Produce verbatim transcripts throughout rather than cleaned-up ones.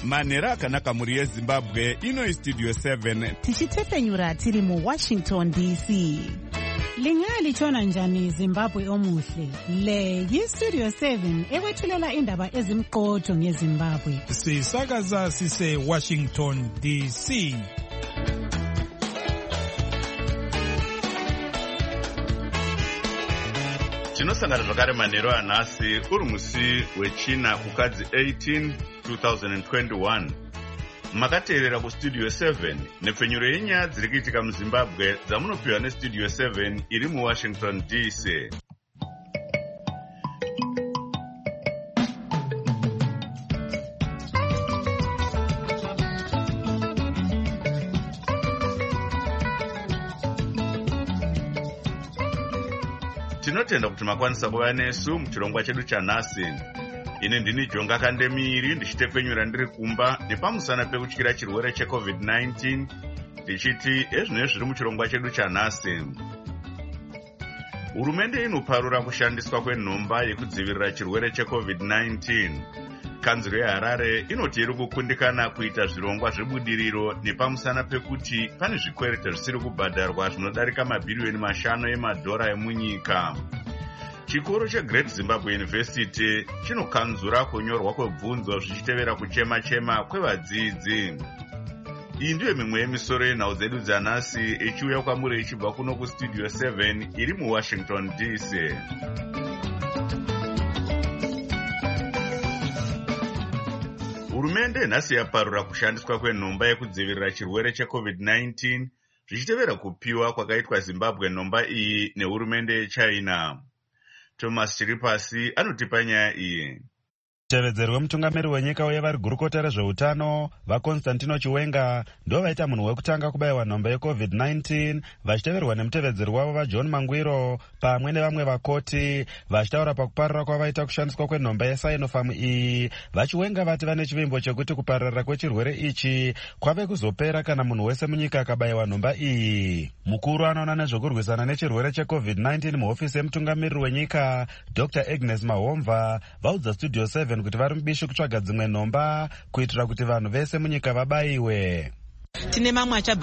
manhero akanaka mhuri yezimbabwe. Ino Studio seven tichitepfenyura tiri muWashington D C. Lingalitshona njani Zimbabwe omuhle? Le yiStudio seven ekwethulela indaba ezimqotho ngeZimbabwe. Sisakaza sise Washington D C. Tinosangana zvakare manhero anhasi uri musi wechina kukadzi eighteen two thousand twenty-one. Makateerera kuStudio seven nepfenyuro yenyaya dziri kuitika muZimbabwe dzamunopiwa neStudio seven iri muWashington D C. Tinotenda kuti makwanisa kuva nesu muchirongwa chedu chanhasi. Ine ndini Jonga Kandemiri ndichitepfenyura ndiri kumba nepamusana pekutyira chirwere checovid nineteen tichiti ezvino zviri muchirongwa chedu chanhasi. Hurumende inoparura kushandiswa kwenhomba yekudzivirira chirwere checovid nineteen. Kanzuro yeHarare inoti iri kukundikana kuita zvirongwa zvebudiriro nepamusana pekuti pane zvikwereti zvisiri kubhadharwa zvinodarika mabhiriyoni mashanu emadhora emunyika. Chikoro cheGreat Zimbabwe University chinokanzura kunyorwa kwebvunzo zvichitevera kuchema-chema kwevadzidzi. Iyi ndiyo mimwe yemisoro yenhau dzedu dzanhasi ichiuya kwamuri ichibva kuno kuStudio seven iri muWashington D C. Hurumende nhasi yaparura kushandiswa kwenhomba yekudzivirira chirwere checovid nineteen zvichitevera kupiwa kwakaitwa Zimbabwe nhomba iyi nehurumende yeChina. Thomas Chiripasi anotipa nyaya iyi. Mutevedzeri wemutungamiri wenyika uye vari gurukota rezveutano vaConstantino Chiwenga ndo vaita munhu wekutanga kubayiwa nhomba yecovid nineteen vachiteverwa nemutevedzeri wavo vaJohn Mangwiro pamwe nevamwe vakoti vachitaura pakuparira kwavaita kushandiswa kwenhomba yeSinopharm iyi. VaChiwenga vati vane chivimbo chekuti kupararira kwechirwere ichi kwave kuzopera kana munhu wese munyika akabayiwa nhomba iyi. Mukuru anoona nezvekurwisana nechirwere checovid nineteen muhofisi yemutungamiriri wenyika Doctor Agnes Mahomva vaudza Studio seven kuti vari mubishi kutsvaga dzimwe nhomba kuitira kuti vanhu vese munyika vabayiwe. Tine mamwe achabva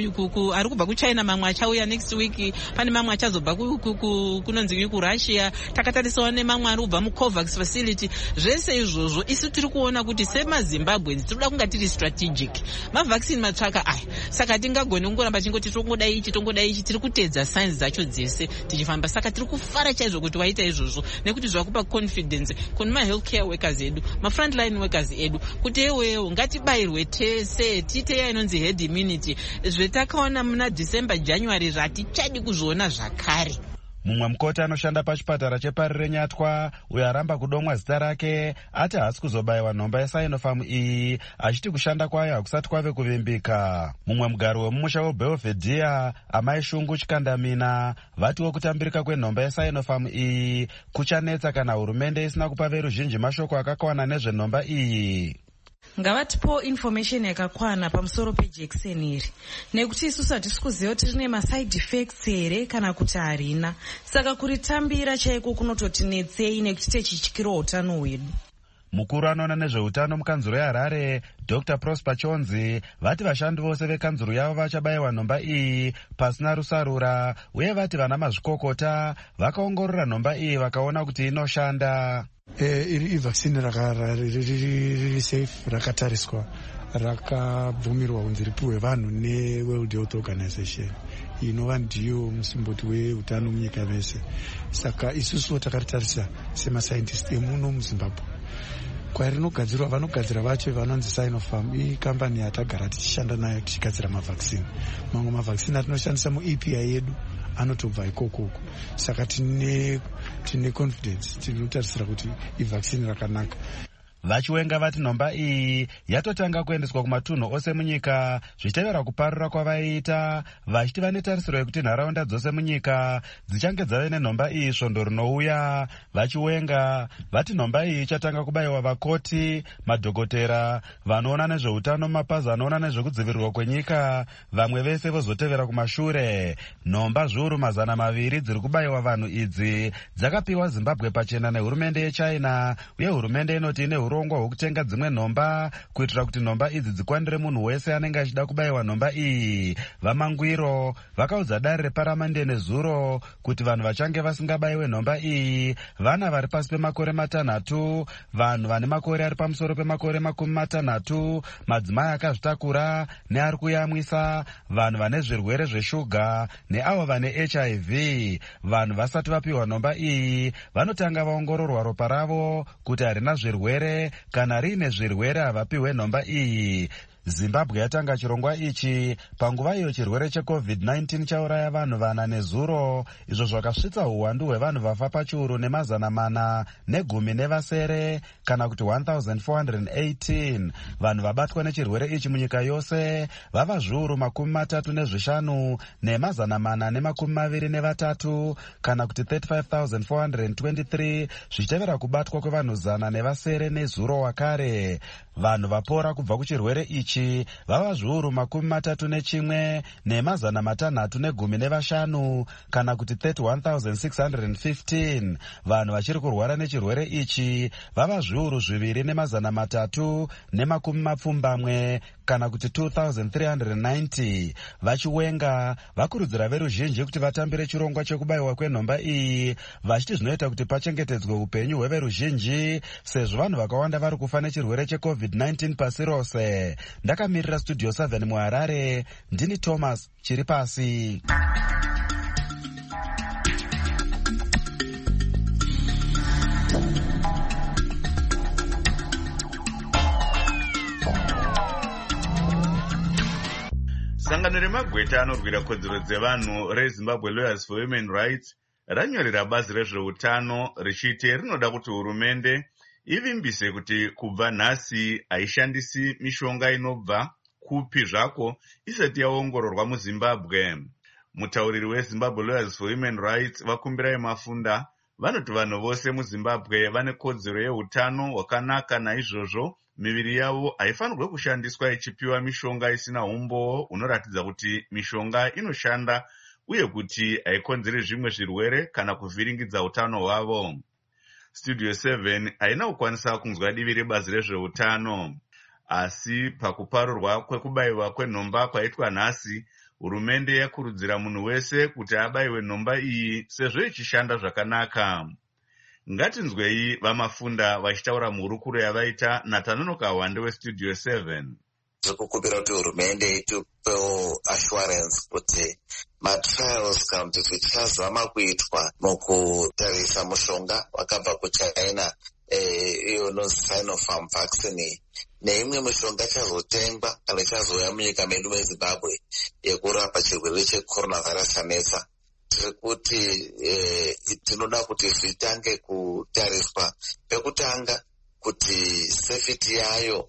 ari kubva kuChina, mamwe achauya next week, pane mamwe achazobva kunonzi kuRussia, takatarisawo nemamwe ari kubva muCovax facility. Zvese izvozvo isu tiri kuona kuti semaZimbabweans tinoda kunga tiri strategic. Mavhaccine matsvaka aya, saka tingagoni kungoramba chingoti tongoda ichi tongoda ichi, tiri kuteedza signs dzacho dzese tichifamba. Saka tiri kufara chaizvo kuti waita izvozvo nekuti zvakupa confidence kune ma-healthcare workers edu, ma-frontline workers edu kuti ewewo ngatibayirwe tese tite yainonzi head immunity. Zvetakaona muna December January ratichadi kuzviona zvakare. Mumwe mukoti anoshanda pachipatara chepari reNyatwa uyo aramba kudomwa zita rake ati haasi kuzobayiwa nhomba yeSinopharm iyi achiti kushanda kwayo hakusati kwave kuvimbika. Mumwe mugari wemumusha weBelvedere Amai Shungu Chikandamina vatiwo kutambirika kwenhomba yeSinopharm iyi kuchanetsa kana hurumende isina kupa veruzhinji mashoko akakwana nezvenhomba iyi. Ngavatipo information yakakwana pamusoro pejekiseni iri nekuti isusu hatisi kuziva kuti rine maside effects here kana kuti harina, saka kuritambira chaiko kunototinetsei nekuti techityirawo utano hwedu. Mukuru anoona nezveutano mukanzuro yeHarare Doctor Prosper Chonzi vati vashandi vose vekanzuro yavo vachabayiwa nhomba iyi pasina rusarura, uye vati vana mazvikokota vakaongorora nhomba iyi vakaona kuti inoshanda. iri ivhaccine riri safe, rakatariswa, rakabvumirwa kunzi ripiwe vanhu neWorld Health Organization inova ndiyo musimboti weutano munyika mese. Saka isusu takaritarisa semascientist emuno muZimbabwe. Kwarinogadzirwa vanogadzira vacho vanonzi Sinopharm, ikambani yatagara tichishanda nayo tichigadzira mavaccine. Mamwe mavaccine atinoshandisa muE P I yedu anotobva ikokoko. Saka tine tine confidence, tinotarisira kuti ivaccine rakanaka. VaChiwenga vati nhomba iyi yatotanga kuendeswa kumatunhu ose munyika zvichitevera kuparura kwavaiita, vachiti vane tarisiro yekuti nharaunda dzose munyika dzichange dzave nenhomba iyi svondo rinouya. VaChiwenga vati nhomba iyi ichatanga kubayiwa vakoti, madhokotera, vanoona nezveutano, mapazi anoona nezvekudzivirirwa kwenyika, vamwe vese vozotevera kumashure. Nhomba zviuru mazana maviri dziri kubayiwa vanhu idzi dzakapiwa Zimbabwe pachena nehurumende yeChina, uye hurumende inoti ine urongwa hwekutenga dzimwe nhomba kuitira kuti nhomba idzi dzikwanire munhu wese anenge achida kubayiwa nhomba iyi. Vamangwiro vakaudza dare reparamende nezuro kuti vanhu vachange vasingabayiwe nhomba iyi vana vari pasi pemakore matanhatu, vanhu vane makore ari pamusoro pemakore makumi matanhatu, madzimai akazvitakura neari kuyamwisa, vanhu vane zvirwere zveshuga neavo vane H I V. Vanhu vasati vapiwa nhomba iyi vanotanga vaongororwa ropa ravo kuti harina zvirwere, kana riine zvirwere havapiwe nhomba iyi. Zimbabwe yatanga chirongwa ichi panguva iyo chirwere checovid nineteen chauraya vanhu vana nezuro, izvo zvakasvitsa uwandu hwevanhu vafa pachiuru nemazana mana negumi nevasere, kana kuti one thousand four hundred eighteen. Vanhu vabatwa nechirwere ichi munyika yose vava zviuru makumi matatu nezvishanu nemazana mana nemakumi maviri nevatatu, kana kuti thirty-five thousand four hundred twenty-three, zvichitevera kubatwa kwevanhu zana nevasere nezuro wakare. Vanhu vapora kubva kuchirwere ichi vava zviuru makumi matatu nechimwe nemazana matanhatu negumi nevashanu, kana kuti thirty-one thousand six hundred fifteen. Vanhu vachiri kurwara nechirwere ichi vava zviuru zviviri nemazana matatu nemakumi mapfumbamwe, kana kuti two thousand three hundred ninety. Vachiwenga vakurudzira veruzhinji kuti vatambire chirongwa chekubayiwa kwenhomba iyi, vachiti zvinoita kuti pachengetedzwe upenyu hweveruzhinji, sezvo vanhu vakawanda vari kufa nechirwere checovid nineteen pasi rose. Ndakamirira studio seven muHarare, ndini Thomas Chiripasi. Sangano remagweta anorwira kodzero dzevanhu reZimbabwe Lawyers for Human Rights ranyorera bazi rezveutano richiti rinoda kuti hurumende ivimbise kuti kubva nhasi haishandisi mishonga inobva kupi zvako isati yaongororwa muZimbabwe. Mutauriri weZimbabwe Lawyers for Human Rights Vakumbirai Mafunda vanoti vanhu vose muZimbabwe vane kodzero yeutano hwakanaka, naizvozvo miviri yavo haifanirwe kushandiswa ichipiwa mishonga isina umbo unoratidza kuti mishonga inoshanda uye kuti haikonzeri zvimwe zvirwere kana kuvhiringidza utano hwavo. Studio seven haina kukwanisa kunzwa divi rebazi rezveutano, asi pakuparurwa kwekubayiwa kwenhomba kwaitwa nhasi, hurumende yakurudzira munhu wese kuti abayiwe nhomba iyi sezvo ichishanda zvakanaka. Ngatinzwei Vamafunda vachitaura muhurukuro yavaita naTanonoka Wande weStudio seven. Zvekukumbira kuti hurumende itipewo assurance kuti matrials kana kuti zvichazama kuitwa mukutarisa mushonga wakabva kuChina iyo inonzi Sinopharm vaccine neimwe mishonga ichazotengwa kana ichazouya munyika medu meZimbabwe yekurapa chirwere checoronavirus chanetsa. Tiri kuti tinoda kuti zvitange kutariswa pekutanga kuti safety yayo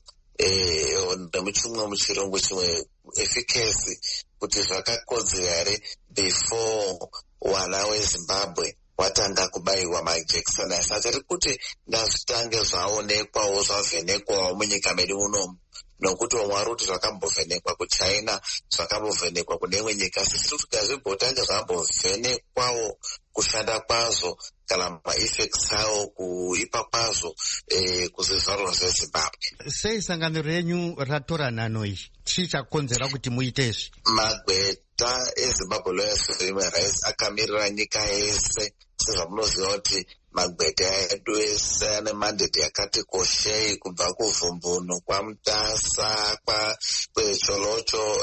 nemuchimwe muchirungu chimwe efficacy kuti zvakakodzera here before wana weZimbabwe watanga kubayiwa majekiseni asa. Tiri kuti ngazvitange zvaonekwawo zvavhenekwawo munyika medu munomu, nokuti vamwe vari kuti zvakambovhenekwa kuChina, zvakambovhenekwa kune imwe nyika. Sisi tiri kuti ngazvimbotange zvambovhenekwawo kushanda kwazvo kana maeffects awo kuipa kwazvo kuzvizvarwa zveZimbabwe. Sei sangano renyu ratora nhano iyi? Chii chakonzera kuti muite izvi? Magweta eZimbabwe Lawyers for Human Rights akamirira nyika yese. Sezvamunoziva kuti magweta edu ese ane mandate yakati koshei, kubva kuvhumbuno kwaMutasa, kwecholocho,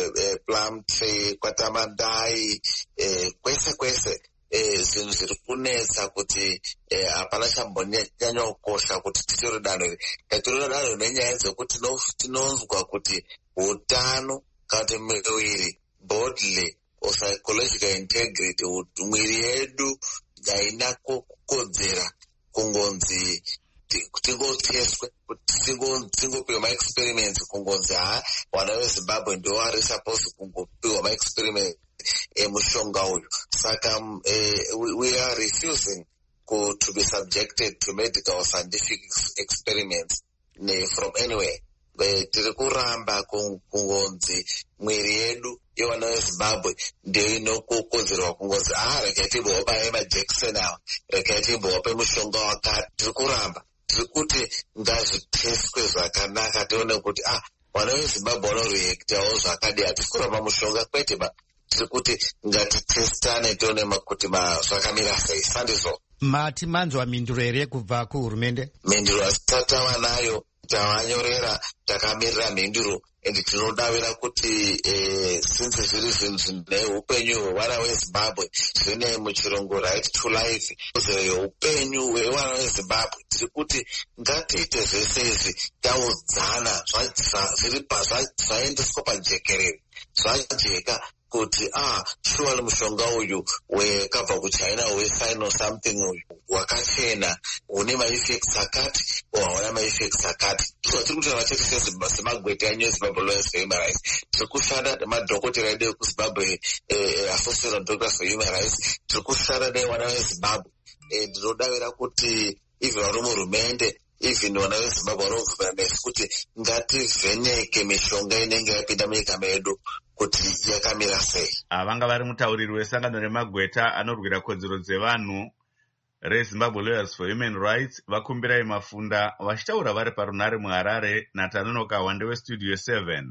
Plumtree, kwaTamandai, kwese kwese zvinhu zviri kunetsa kuti hapana chambonyanya kukosha kuti titori danho iri. Tatori danho nenyaya dzekuti tinonzwa kuti utano kana kuti miviri bodily or psychological integrity, mwiri yedu haina kukodzera kungonzi tingoteswe, tingopiwa maexperiments kungonzi ha wana weZimbabwe ndio vari supposed kungopiwa maexperiments emushonga uyu. Saka um, uh, we are refusing to be subjected to medical scientific experiments from anywhere. Tiri kuramba kungonzi mwiri yedu yewana weZimbabwe ndio inokokodzerwa kungonzi ah rekai timbopa majekiseni awa, rekai timbopa mushonga wakati. Tiri kuramba tiri kuti ngazviteswe zvakanaka tione kuti ah vana vezimbabwe vanoreactawo zvakadii. hatisi kuramba mushonga kwete ba, tiri kuti ngatitestane tione kuti zvakamira sei. sandizvo mati manzwa mhinduro here kubva kuhurumende? mhinduro hasitatawa nayo, tavanyorera, takamirira mhinduro, ende tinodavira kuti eh, since zviri zvinhu zvine upenyu hwevana vezimbabwe zvine muchirungu right to life, upenyu hwevana vezimbabwe, tiri kuti ngatiite zvese izvi taudzana zviri zvaendeswa pajekerere zvajeka kuti ah shuwa mushonga uyu wakabva kuchina wesign something uyu wakachena une maeffects akati hauna maeffects akati. so tiri kutaura chete semagweta enyu ezimbabwe lawyers for human rights, tiri kushanda nemadhokotera edu ekuzimbabwe association of doctors for human rights, tiri kushanda nevana vezimbabwe. ndinodavira kuti even vari muhurumende even vana vezimbabwe vanovhura nesi kuti ngativheneke mishonga inenge yapinda munyika medu kuti yakamira sei. vanga vari mutauriri wesangano remagweta anorwira kodzero dzevanhu rezimbabwe lawyers for human rights vakumbirai mafunda vachitaura vari parunare muharare natanonoka wande westudio seven.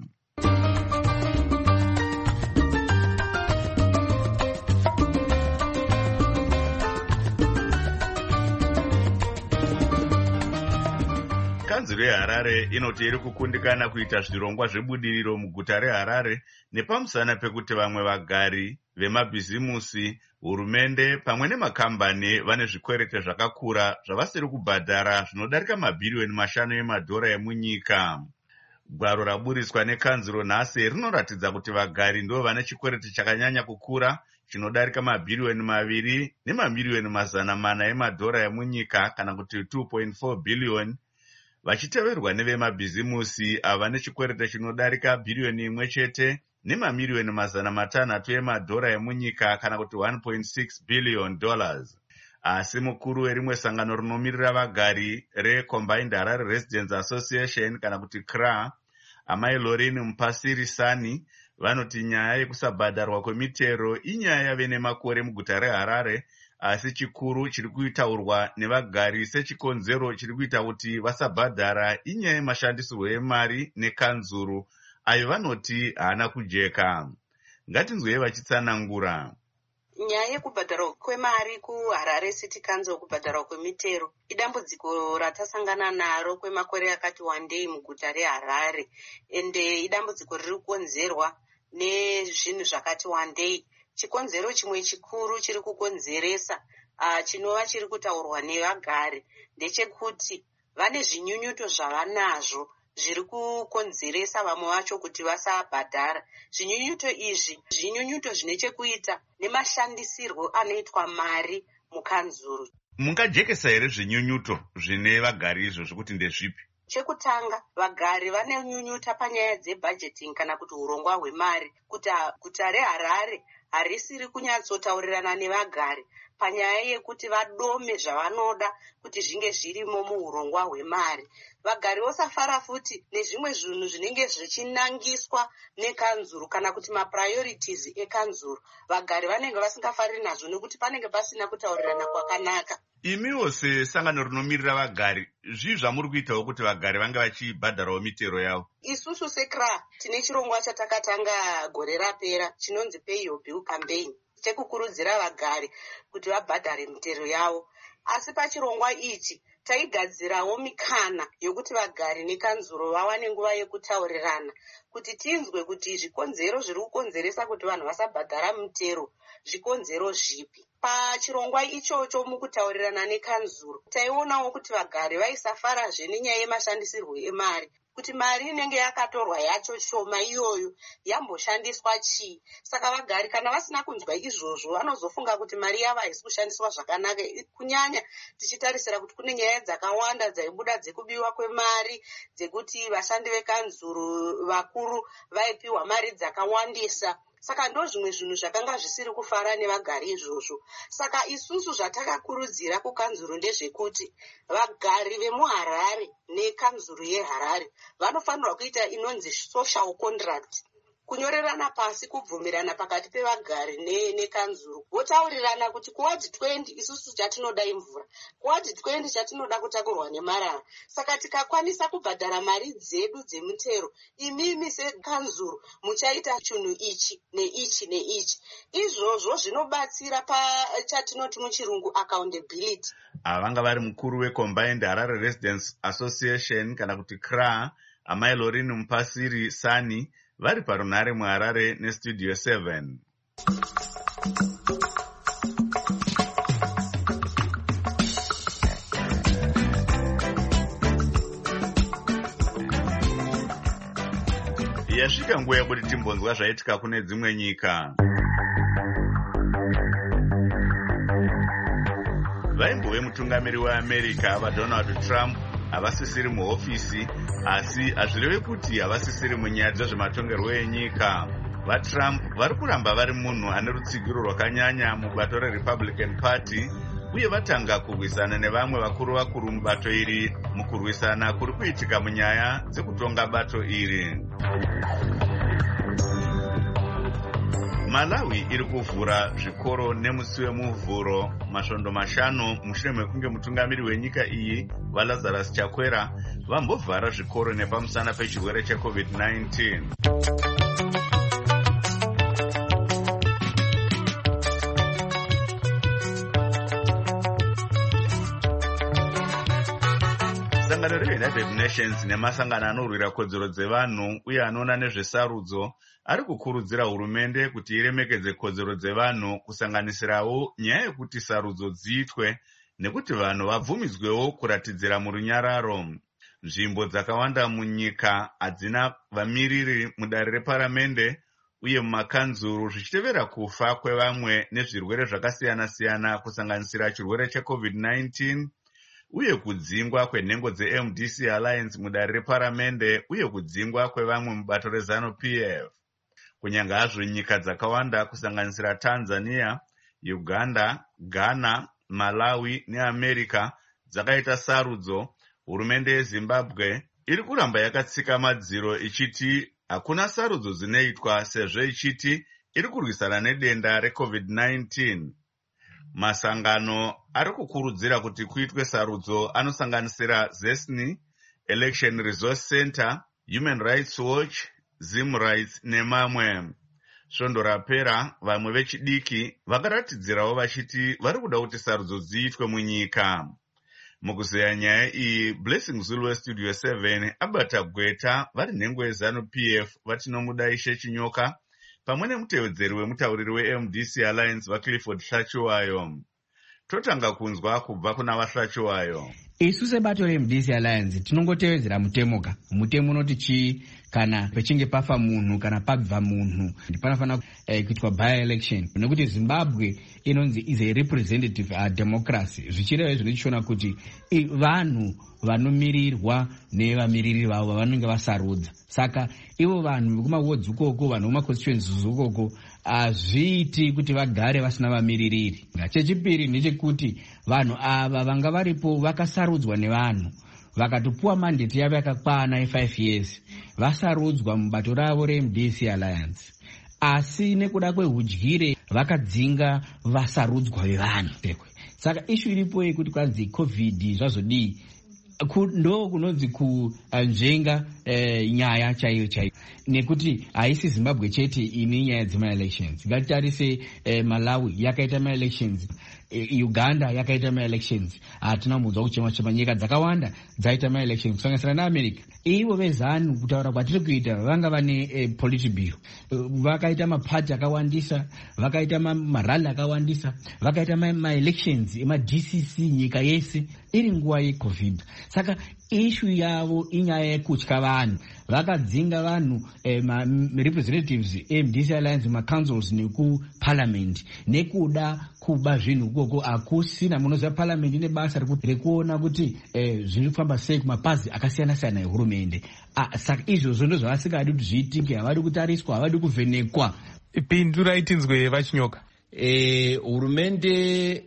kanzuro yeharare inoti iri kukundikana kuita zvirongwa zvebudiriro muguta reharare nepamusana pekuti vamwe vagari vemabhizimusi, hurumende pamwe nemakambani vane zvikwerete zvakakura zvavasiri kubhadhara zvinodarika mabhiriyoni mashanu emadhora emunyika. Gwaro raburiswa nekanzuro nhasi rinoratidza kuti vagari ndo vane chikwerete chakanyanya kukura chinodarika mabhiriyoni maviri nemamiliyoni mazana mana emadhora emunyika kana kuti two point four billion, vachiteverwa nevemabhizimusi ava nechikwerete chinodarika bhiriyoni imwe chete nemamiliyoni mazana matanhatu emadhora emunyika kana kuti one point six billion dollars. Asi mukuru werimwe sangano rinomirira vagari reCombined Harare Residents Association kana kuti C R A, Amai Lorini Mpasirisani, vanoti nyaya yekusabhadharwa kwemitero inyaya yave nemakore muguta reHarare, asi chikuru chiri kuitaurwa nevagari sechikonzero chiri kuita kuti vasabhadhara inyaya yemashandisirwo emari nekanzuru ayo vanoti haana kujeka. Ngatinzwei vachitsanangura. Nyaya yekubhadharwa kwemari kuHarare City Council, kubhadharwa kwemitero idambudziko ratasangana naro kwemakore akati wandei muguta reHarare, ende idambudziko riri kukonzerwa nezvinhu zvakati wandei. Chikonzero chimwe chikuru chiri kukonzeresa uh, chinova chiri kutaurwa nevagari ndechekuti vane zvinyunyuto zvavanazvo zviri kukonzeresa vamwe vacho kuti vasabhadhara. Zvinyunyuto izvi zvinyunyuto zvine chekuita nemashandisirwo anoitwa mari mukanzuru. Mungajekesa here zvinyunyuto zvine vagari izvozvo kuti ndezvipi? Chekutanga, vagari vane nyunyuta panyaya dzebudgeting kana kuti urongwa hwemari, kuti guta reHarare harisiri kunyatsotaurirana nevagari panyaya yekuti vadome zvavanoda kuti zvinge zvirimo muurongwa hwemari. Vagari vosafara futi nezvimwe zvinhu zvinenge zvichinangiswa nekanzuru kana kuti mapriorities ekanzuru. Vagari vanenge vasingafariri nazvo nekuti panenge pasina kutaurirana kwakanaka. Imiwo sesangano rinomirira vagari, zvii zvamuri kuitawo kuti vagari vange vachibhadharawo mitero yavo? Isusu se C R A tine chirongwa chatakatanga gore rapera chinonzi Pay Your Bill Campaign, chekukurudzira vagari kuti vabhadhare mitero yavo. Asi pachirongwa ichi taigadzirawo mikana yokuti vagari nekanzuro vawane nguva yekutaurirana kuti tinzwe kuti zvikonzero zviri kukonzeresa kuti vanhu vasabhadhara mitero zvikonzero zvipi. Pachirongwa ichocho mukutaurirana nekanzuro taionawo kuti vagari vaisafarazve nenyaya yemashandisirwo emari, kuti mari inenge yakatorwa yacho shoma iyoyo yamboshandiswa chii. Saka vagari kana vasina kunzwa izvozvo vanozofunga kuti mari yavo haisi kushandiswa zvakanaka, kunyanya tichitarisira kuti kune nyaya dzakawanda dzaibuda dzekubiwa kwemari, dzekuti vashandi vekanzuro vakuru vaipiwa mari dzakawandisa. Saka ndo zvimwe zvinhu zvakanga zvisiri kufara nevagari izvozvo. Saka isusu zvatakakurudzira kukanzuro ndezvekuti vagari vemuHarare nekanzuro yeHarare vanofanirwa kuita inonzi social contract kunyorerana pasi kubvumirana pakati pevagari nekanzuro, votaurirana kuti kuwadhi twendi isusu chatinoda imvura, kuwadhi twendi chatinoda kutakurwa nemarara. Saka tikakwanisa kubhadhara mari dzedu dzemutero, imimi sekanzuro muchaita chinhu ichi neichi neichi. Izvozvo zvinobatsira pachatinoti muchirungu accountability. Avanga vari mukuru weCombined Harare Residents Association kana kuti C R A, Amai Lorini Mupasiri Sani, vari parunhare muHarare neStudio seven. Yasvika nguva yekuti timbonzwa zvaitika kune dzimwe nyika. Vaimbove mutungamiri weAmerica vaDonald Trump havasisiri muhofisi, asi hazvireve kuti havasisiri munyaya dzezvematongerwo enyika. VaTrump vari kuramba vari munhu ane rutsigiro rwakanyanya mubato reRepublican Party, uye vatanga kurwisana nevamwe vakuru vakuru mubato iri mukurwisana kuri kuitika munyaya dzekutonga bato iri. Malawi iri kuvhura zvikoro nemusi wemuvhuro masvondo mashanu mushure mekunge mutungamiri wenyika iyi vaLazarus Chakwera vambovhara zvikoro nepamusana pechirwere checovid nineteen. Sangano reUnited Nations nemasangano anorwira kodzero dzevanhu uye anoona nezvesarudzo ari kukurudzira hurumende kuti iremekedze kodzero dzevanhu, kusanganisirawo nyaya yekuti sarudzo dziitwe nekuti vanhu vabvumidzwewo kuratidzira murunyararo. Nzvimbo dzakawanda munyika hadzina vamiriri mudare reparamende uye mumakanzuru, zvichitevera kufa kwevamwe nezvirwere zvakasiyana-siyana kusanganisira chirwere checovid nineteen uye kudzingwa kwenhengo dzeM D C Alliance mudare reparamende uye kudzingwa kwevamwe mubato reZanu-P F. Kunyanga hazvo nyika dzakawanda kusanganisira Tanzania, Uganda, Ghana, Malawi neAmerica dzakaita sarudzo, hurumende yeZimbabwe iri kuramba yakatsika madziro ichiti hakuna sarudzo dzinoitwa sezvo ichiti iri kurwisana nedenda recovid nineteen. Masangano ari kukurudzira kuti kuitwe sarudzo anosanganisira ZESNI, Election Resource Center, Human Rights Watch, Zim Rights nemamwe. Svondo rapera vamwe vechidiki vakaratidzirawo vachiti vari kuda kuti sarudzo dziitwe munyika. Mukuzeya nyaya iyi, Blessing Zulu weStudio seven abata gweta vari nhengo yeZanu-P F vatinomuda Ishe Chinyoka pamwe nemutevedzeri wemutauriri weM D C Alliance vaClifford Hlachiwayo. Totanga kunzwa kubva kuna vaHlachiwayo. Isu sebato reM D C Alliance tinongotevedzera mutemoka. Mutemo unoti chii kana pechinge pafa munhu kana pabva munhu panofanira eh, kuitwa by election, nekuti Zimbabwe inonzi is a representative uh, democracy. Zvichireva izvo tichiona kuti vanhu vanomirirwa nevamiriri vavo vanenge vasarudza. Saka ivo vanhu vekumawards ukoko, vanhu vekumaconstituencies ukoko hazviiti kuti vagare vasina vamiririri. Chechipiri ndechekuti vanhu ava vanga varipo vakasarudzwa nevanhu vakatopuwa mandate yavo yakakwana ye5 years, vasarudzwa mubato ravo reM D C Alliance, asi nekuda kwehudyire vakadzinga vasarudzwa vevanhu. Saka ishu iripo yekuti kwanzi covid zvazodii ndo kunonzi kunzvenga eh, nyaya chaiyo chaiyo, nekuti haisi Zimbabwe chete ine nyaya dzema-elections. Ngatitarise eh, Malawi yakaita ma-elections, eh, Uganda yakaita ma-elections, hatina mudzwa kuchema chema. Nyika dzakawanda dzaita ma-elections kusanganisira naAmerica. Ivo vezanu kutaura kwatiri kuita vanga vane eh, politburo, vakaita mapati akawandisa, vakaita marali akawandisa, vakaita ma-elections ema-D C C nyika yese iri nguva yecovid. Saka ishu yavo inyaya yekutya vanhu, vakadzinga vanhu eh, representatives eM D C Alliance macouncils nekuparliament nekuda kuba zvinhu ukoko. Hakusina munoziva parliament ine basa rekuona kuti eh, zviri kufamba sei kumapazi akasiyana-siyana ehurumende. Ah, saka izvozvo ndo zvavasingadi kuti zviitike, havadi kutariswa, havadi kuvhenekwa. Pindu raitinzwe vaChinyoka. Eh, hurumende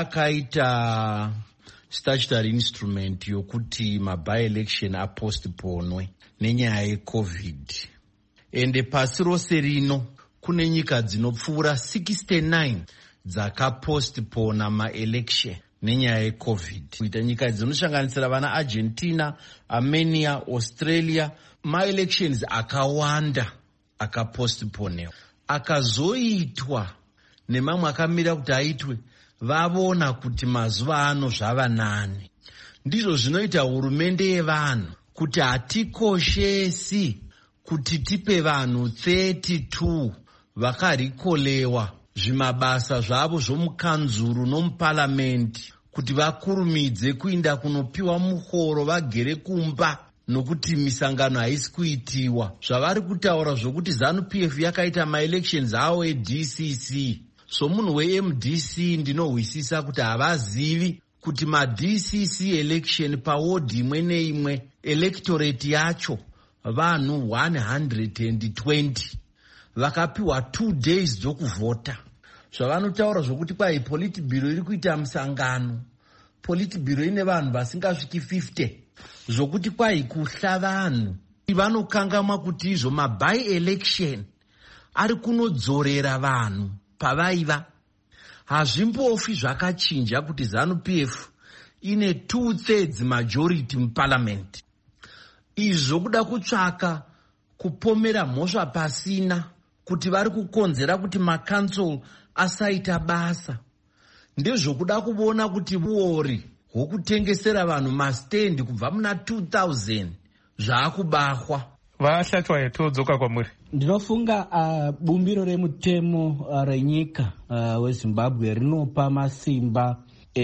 yakaita statutory instrument yokuti maby election apostponwe nenyaya yecovid. ende pasi rose rino kune nyika dzinopfuura sixty-nine dzakapostpona maelection nenyaya yecovid. Kuita nyika dzinosanganisira vana Argentina, Armenia, Australia, maelections akawanda akapostponewa. Akazoitwa nemamwe akamira kuti aitwe, vavona kuti mazuva ano zvava nani. Ndizvo zvinoita hurumende yevanhu kuti hatikoshesi kuti tipe vanhu thirty-two vakarikolewa zvimabasa zvavo zvomukanzuru nomuparamende kuti vakurumidze kuinda kunopiwa muhoro vagere kumba nokuti misangano haisi kuitiwa. Zvavari kutaura zvokuti ZANU-P F yakaita maelections awo eD C C. So munhu we-M D C ndinohwisisa kuti havazivi kuti ma-D C C election pawodi imwe neimwe electorate yacho vanhu one hundred twenty vakapiwa two days dzokuvhota. Zvavanotaura zvokuti kwai politburo iri kuita musangano, politburo ine vanhu vasingasviki fifty, zvokuti kwai kuhla vanhu. Vanokangamwa kuti izvo maby election ari kunodzorera vanhu pavaiva. Hazvimbofi zvakachinja kuti ZANU-P F ine two thirds majority muparliament. Izvo kuda kutsvaka kupomera mhosva pasina kuti vari kukonzera kuti makansel asaita basa. Ndezvokuda kuona kuti uori hwokutengesera vanhu mastendi kubva muna two thousand zvaakubahwa. Vashatwa yatodzoka kwamuri. Ndinofunga uh, bumbiro remutemo uh, renyika uh, weZimbabwe rinopa masimba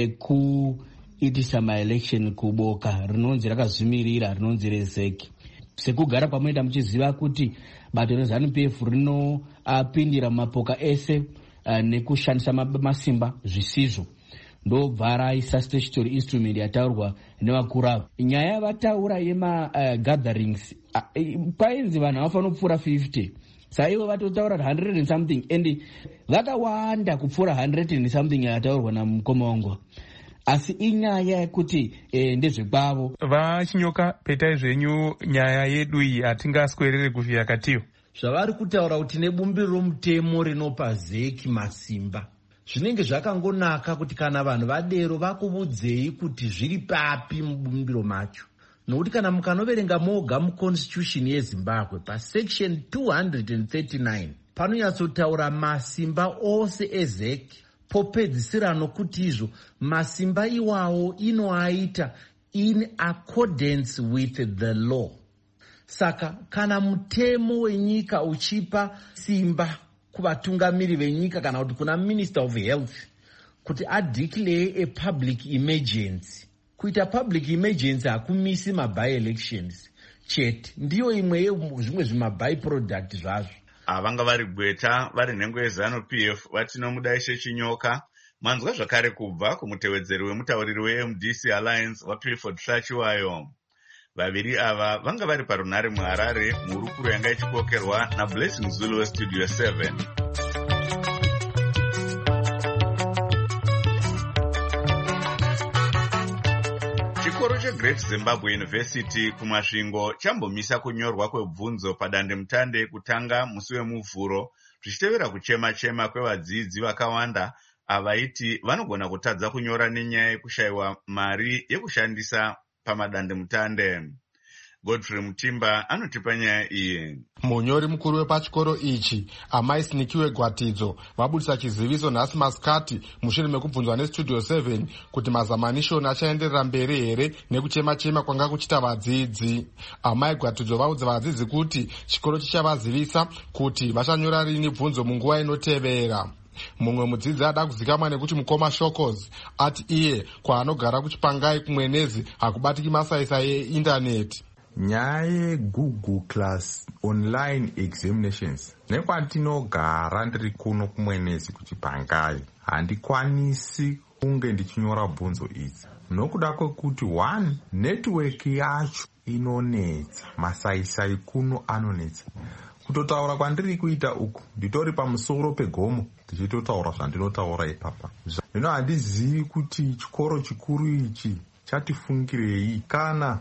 ekuitisa maelection kuboka rinonzi rakazvimirira rinonzi rezeki. Sekugara pamoita muchiziva kuti bato reZANU-P F rinopindira uh, mapoka ese uh, nekushandisa masimba zvisizvo. Ndobva raisa statutory instrument yataurwa nevakuru avo. Nyaya yavataura yema uh, gatherings uh, painzi vanhu havafanira kupfuura fifty. Saivo vatotaura one hundred and something and vakawanda kupfuura one hundred and something yataurwa naMukomongwa. Asi inyaya yekuti eh, ndezvekwavo. Vachinyoka petai zvenyu nyaya yedu iyi hatingaswerere kufira katiyo. Zvavari kutaura kuti nebumbiro romutemo rinopa zeki masimba. Zvinenge zvakangonaka kuti kana vanhu vadero vakuvudzei kuti zviri papi mubumbiro macho. Nokuti kana mukanoverenga moga muconstitution yeZimbabwe pasection two thirty-nine panonyatsotaura masimba ose ezeki. Popedzisira nokuti izvo masimba iwawo inoaita in accordance with the law. Saka kana mutemo wenyika uchipa simba kuvatungamiri venyika kana kuti kuna Minister of Health kuti adeclare a public emergency. Kuita public emergency hakumisi maby elections chete, ndiyo imwe zvimwe zvimaby product zvazvo. Avanga vari gweta vari nhengo yeZANU-P F vatinomudaishe Chinyoka. Manzwa zvakare kubva kumutevedzeri wemutauriri we-M D C Alliance waPilford Hlachiwayo. Vaviri ava vanga vari parunhare muHarare muhurukuro yanga ichikokerwa naBlessing Zulu weStudio seven. Chikoro cheGreat Zimbabwe University kumasvingo chambomisa kunyorwa kwebvunzo padandemutande kutanga musi wemuvhuro zvichitevera kuchema-chema kwevadzidzi vakawanda avaiti vanogona kutadza kunyora nenyaya yekushayiwa mari yekushandisa pamadandemutande. Godfrey Mutimba anotipa nyaya iyi. Munyori mukuru wepachikoro ichi Amai Sinikiwe Gwatidzo vabudisa chiziviso nhasi masikati mushure mekubvunzwa neStudio seven kuti mazamanishoni achaenderera mberi here nekuchema-chema kwanga kuchita vadzidzi. Amai Gwatidzo vaudza vadzidzi kuti chikoro chichavazivisa kuti vachanyora rini bvunzo munguva inotevera. Mumwe mudzidzi ada kuzikamwa nekuti Mukoma Shokozi ati iye kwaanogara kuchipangai kumwenezi hakubatiki masaisai eindaneti. Nyaya yeGoogle Class online examinations nekwatinogara ndiri kuno kumwenezi kuchipangai handikwanisi kunge ndichinyora bvunzo idzi nokuda kwekuti one network yacho inonetsa, masaisai kuno anonetsa. Kutotaura kwandiri kuita uku nditori pamusoro pegomo ndichitotaura zvandinotaura ipapa. Zvino handizivi kuti chikoro chikuru ichi chatifungirei kana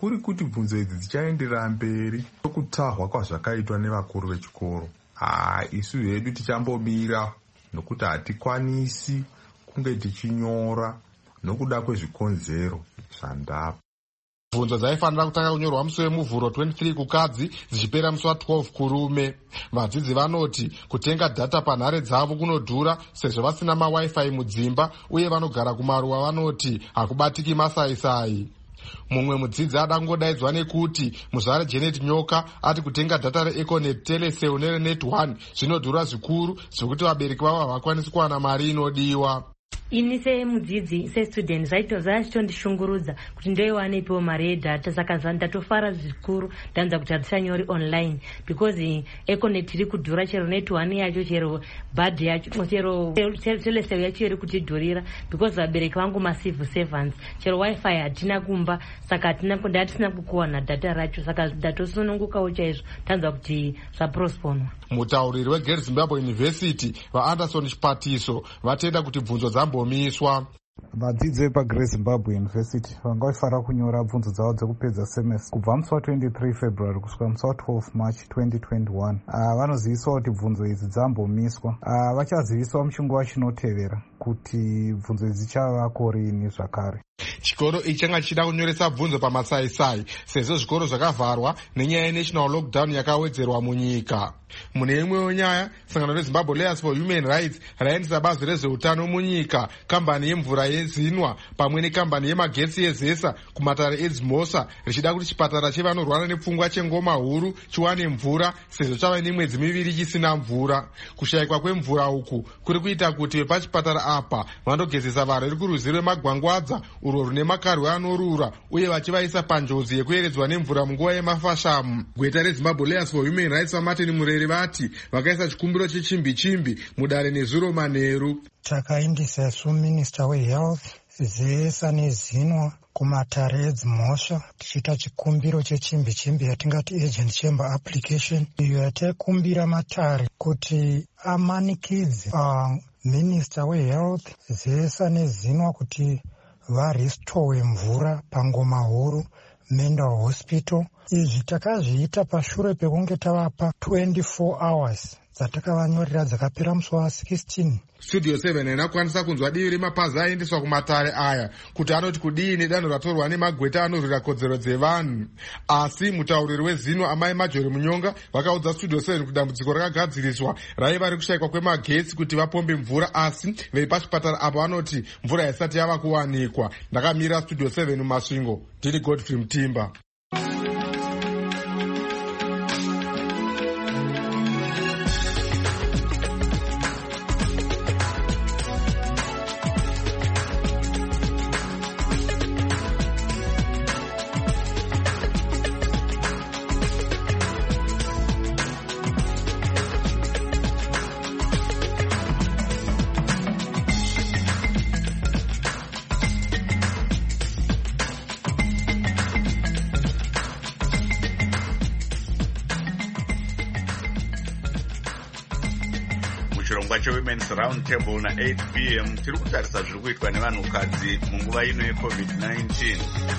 kuri kuti bvunzo idzi dzichaenderera mberi nokutahwa kwazvakaitwa nevakuru vechikoro. haa isu hedu tichambomira nokuti hatikwanisi kunge tichinyora nokuda kwezvikonzero zvandapa. Bvunzo dzaifanira kutanga kunyorwa musi wemuvhuro twenty-three kukadzi dzichipera musi wa12 kurume. Vadzidzi vanoti kutenga dhata panhare dzavo kunodhura sezvo vasina mawifi mudzimba uye vanogara kumaruwa vanoti hakubatiki masaisai. Mumwe mudzidzi adangodaidzwa nekuti muzvare Janet Nyoka ati kutenga dhata reEconet, Telecel nereNet one zvinodhura zvikuru zvekuti vabereki vavo havakwanisi kuwana mari inodiwa. Ini semudzidzi sestudent zvaichitondishungurudza kuti ndoiwanepiwo mari yedhata, saka ndatofara zvikuru ndanza kuti hatichanyori online because Econet iri kudhura, chero Net one yacho, chero bhadhi yacho, chero Telecel yacho iri kutidhurira because vabereki vangu macivil servants, chero wifi hatina kumba, saka ndatisina kukuwana dhata racho, saka ndatosunungukawo chaizvo tanza kuti zvaprosponwa. Mutauriri weGreat Zimbabwe University vaAnderson Chipatiso vatenda kuti bvunzo dzambomiswa. Vadzidzi vepaGreat Zimbabwe University vangaifara kunyora bvunzo dzavo dzekupedza semester kubva musi wa twenty-three February kusvika musi wa twelve March twenty twenty-one. Uh, vanoziviswa kuti bvunzo idzi dzambomiswa. Uh, vachaziviswa muchinguva chinotevera kuti bvunzo idzi dzichavako rini zvakare. Chikoro ichi changa chichida kunyoresa bvunzo pamasaisai sezvo zvikoro zvakavharwa nenyaya yenational lockdown yakawedzerwa munyika. Mune imwewo nyaya, sangano reZimbabwe Lawyers for Human Rights raendesa bazi rezveutano munyika, kambani yemvura yeZinwa pamwe nekambani yemagetsi yeZesa kumatare eDzimosa richida kuti chipatara chevanorwara nepfungwa cheNgoma Huru chiwane mvura sezvo chava nemwedzi miviri chisina mvura. Kushayikwa kwemvura uku kuri kuita kuti vepachipatara apa vandogezesa varwere kurwizi rwemagwangwadza urwo rune makarwi anorura uye vachivaisa panjodzi yekueredzwa nemvura munguva yemafashamu. Gweta reZimbabwe Lawyers for Human Rights vaMartin Murere vati vakaisa chikumbiro chechimbi chimbi mudare nezuro manheru. Takaindisa isu Minister weHealth Zesa neZinwa kumatare eDzimosva tichiita chikumbiro chechimbi chimbi yatingati agent chamber application, iyo yataikumbira matare kuti amanikidze uh, Minister weHealth Zesa neZinwa kuti varistowe mvura paNgoma Huru Mental Hospital. Izvi takazviita pashure pekunge tavapa twenty-four hours dzatakavanyorera dzakapera musi wa sixteen. Studio seven inakwanisa kunzwa divi remapazi aendeswa kumatare aya kuti anoti kudii nedanho ratorwa nemagweta anorwira kodzero dzevanhu. Asi mutauriri weZinwa Amai Majori Munyonga vakaudza Studio seven kuti dambudziko rakagadziriswa raiva rekushayikwa kwemagetsi kuti vapombe mvura, asi veipachipatara apa vanoti mvura haisati yava kuwanikwa. Ndakamira Studio seven mumasvingo, ndini Godfrey Mutimba. Chirongwa cheWomen's Round Table na eight p m tiri kutarisa zviri kuitwa nevanhukadzi munguva ino yeCovid nineteen.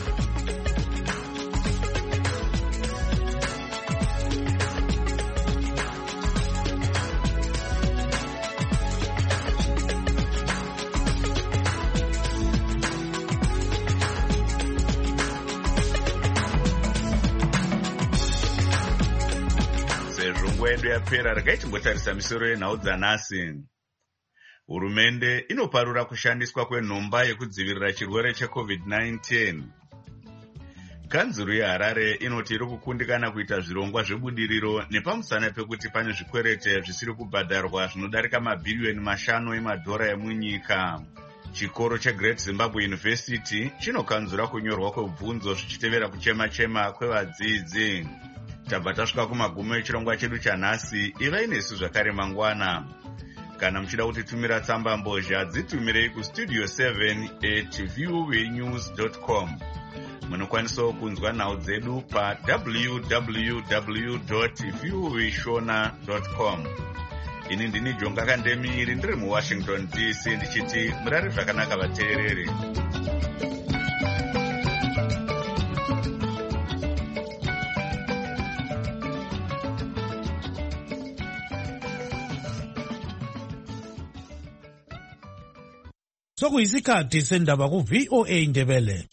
Yedu yapera rakaitimbotarisa misoro yenhau dzanhasi. Hurumende inoparura kushandiswa kwenhomba yekudzivirira chirwere cheCovid nineteen. Kanzuru yeHarare inoti iri kukundikana kuita zvirongwa zvebudiriro nepamusana pekuti pane zvikwerete zvisiri kubhadharwa zvinodarika mabhiriyoni mashanu emadhora emunyika. Chikoro cheGreat Zimbabwe University chinokanzura kunyorwa kwebvunzo zvichitevera kuchema-chema kwevadzidzi. Tabva tasvika kumagumo echirongwa chedu chanhasi. Ivai nesu zvakare mangwana. Kana muchida kutitumira tsamba mbozha dzitumirei kustudio seven at voanews dot com. Munokwanisawo kunzwa nhau dzedu pa w w w dot voashona dot com. Ini ndini Jonga Kandemiri ndiri muWashington D C ndichiti murare zvakanaka vateereri. sokuyisikhathi sendaba ku-V O A Ndebele.